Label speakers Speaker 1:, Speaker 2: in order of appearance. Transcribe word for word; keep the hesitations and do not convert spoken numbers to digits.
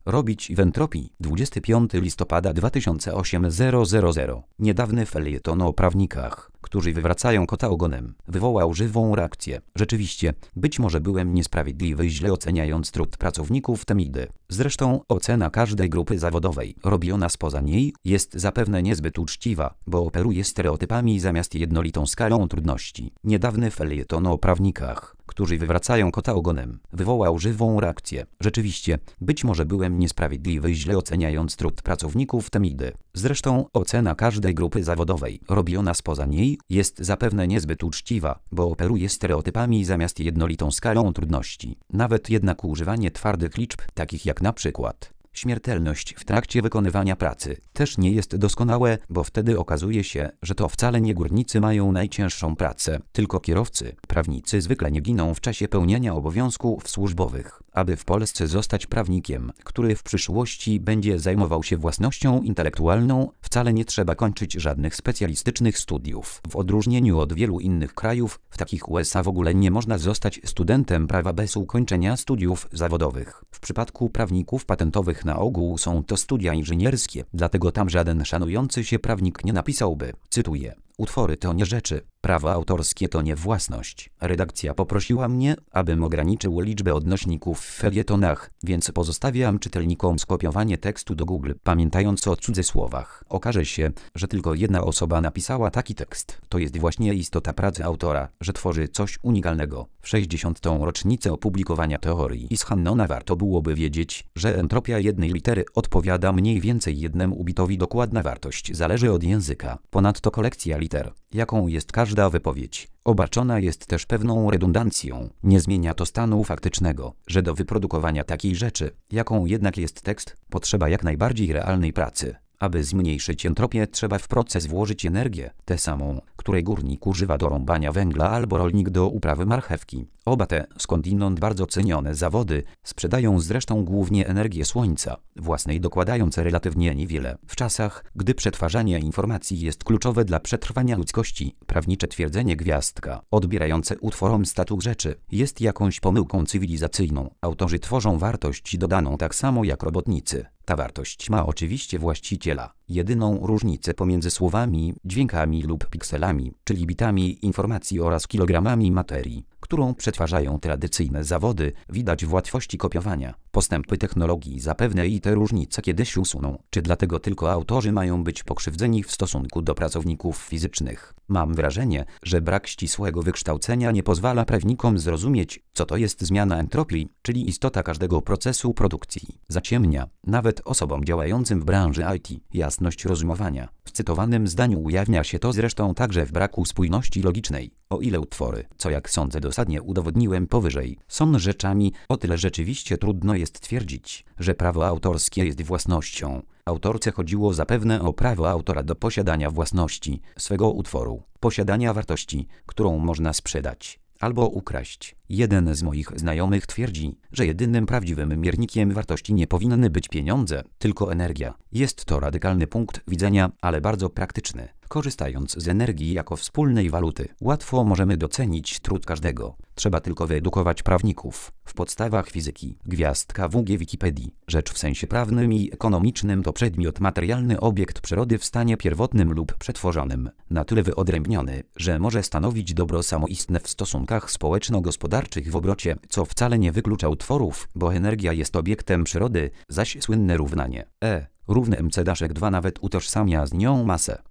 Speaker 1: robić w entropii. dwudziestego piątego listopada dwa tysiące osiemnastego. Niedawny felieton o prawnikach, którzy wywracają kota ogonem, wywołał żywą reakcję. Rzeczywiście, być może byłem niesprawiedliwy, źle oceniając trud pracowników Temidy. Zresztą ocena każdej grupy zawodowej, robiona spoza niej, jest zapewne niezbyt uczciwa, bo operuje stereotypami zamiast jednolitą skalą trudności. Niedawny felieton o prawnikach, którzy wywracają kota ogonem, wywołał żywą reakcję. Rzeczywiście, być może byłem niesprawiedliwy, źle oceniając trud pracowników Temidy. Zresztą ocena każdej grupy zawodowej, robiona spoza niej, jest zapewne niezbyt uczciwa, bo operuje stereotypami zamiast jednolitą skalą trudności. Nawet jednak używanie twardych liczb, takich jak na przykład śmiertelność w trakcie wykonywania pracy, też nie jest doskonałe, bo wtedy okazuje się, że to wcale nie górnicy mają najcięższą pracę, tylko kierowcy. Prawnicy zwykle nie giną w czasie pełnienia obowiązków służbowych. Aby w Polsce zostać prawnikiem, który w przyszłości będzie zajmował się własnością intelektualną, wcale nie trzeba kończyć żadnych specjalistycznych studiów. W odróżnieniu od wielu innych krajów, w takich U S A w ogóle nie można zostać studentem prawa bez ukończenia studiów zawodowych. W przypadku prawników patentowych na ogół są to studia inżynierskie, dlatego tam żaden szanujący się prawnik nie napisałby, cytuję: utwory to nie rzeczy, prawo autorskie to nie własność. Redakcja poprosiła mnie, abym ograniczył liczbę odnośników w felietonach, więc pozostawiam czytelnikom skopiowanie tekstu do Google, pamiętając o cudzysłowach. Okaże się, że tylko jedna osoba napisała taki tekst. To jest właśnie istota pracy autora, że tworzy coś unikalnego. W sześćdziesiątą rocznicę opublikowania teorii Ishannona warto byłoby wiedzieć, że entropia jednej litery odpowiada mniej więcej jednemu bitowi. Dokładna wartość zależy od języka. Ponadto kolekcja liter, jaką jest każda wypowiedź, obarczona jest też pewną redundancją. Nie zmienia to stanu faktycznego, że do wyprodukowania takiej rzeczy, jaką jednak jest tekst, potrzeba jak najbardziej realnej pracy. Aby zmniejszyć entropię, trzeba w proces włożyć energię, tę samą, której górnik używa do rąbania węgla albo rolnik do uprawy marchewki. Oba te, skądinąd bardzo cenione zawody, sprzedają zresztą głównie energię słońca, własnej dokładając relatywnie niewiele. W czasach, gdy przetwarzanie informacji jest kluczowe dla przetrwania ludzkości, prawnicze twierdzenie Gwiazdka, odbierające utworom status rzeczy, jest jakąś pomyłką cywilizacyjną. Autorzy tworzą wartość dodaną tak samo jak robotnicy. Ta wartość ma oczywiście właściciela. Jedyną różnicę pomiędzy słowami, dźwiękami lub pikselami, czyli bitami informacji oraz kilogramami materii, którą przetwarzają tradycyjne zawody, widać w łatwości kopiowania. Postępy technologii zapewne i te różnice kiedyś usuną. Czy dlatego tylko autorzy mają być pokrzywdzeni w stosunku do pracowników fizycznych? Mam wrażenie, że brak ścisłego wykształcenia nie pozwala prawnikom zrozumieć, co to jest zmiana entropii, czyli istota każdego procesu produkcji. Zaciemnia nawet osobom działającym w branży I T jasność rozumowania. W cytowanym zdaniu ujawnia się to zresztą także w braku spójności logicznej. O ile utwory, co jak sądzę dosadnie udowodniłem powyżej, są rzeczami, o tyle rzeczywiście trudno jest twierdzić, że prawo autorskie jest własnością. Autorce chodziło zapewne o prawo autora do posiadania własności swego utworu, posiadania wartości, którą można sprzedać albo ukraść. Jeden z moich znajomych twierdzi, że jedynym prawdziwym miernikiem wartości nie powinny być pieniądze, tylko energia. Jest to radykalny punkt widzenia, ale bardzo praktyczny. Korzystając z energii jako wspólnej waluty, łatwo możemy docenić trud każdego. Trzeba tylko wyedukować prawników. W podstawach fizyki, Gwiazdka W G Wikipedii. Rzecz w sensie prawnym i ekonomicznym to przedmiot materialny, obiekt przyrody w stanie pierwotnym lub przetworzonym, na tyle wyodrębniony, że może stanowić dobro samoistne w stosunkach społeczno-gospodarczych w obrocie, co wcale nie wyklucza utworów, bo energia jest obiektem przyrody, zaś słynne równanie E równe mc dwa nawet utożsamia z nią masę.